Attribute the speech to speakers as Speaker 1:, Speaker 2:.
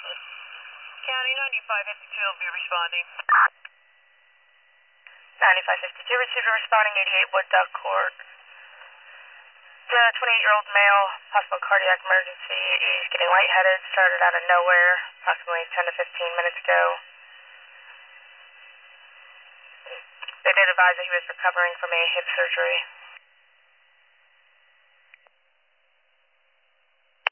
Speaker 1: County 9552 will be responding.
Speaker 2: 9552, receiver responding 88 Wood Duck Court. The 28-year-old male, possible cardiac emergency. He's getting lightheaded, started out of nowhere, approximately 10 to 15 minutes ago. They did advise that he was recovering from a hip surgery.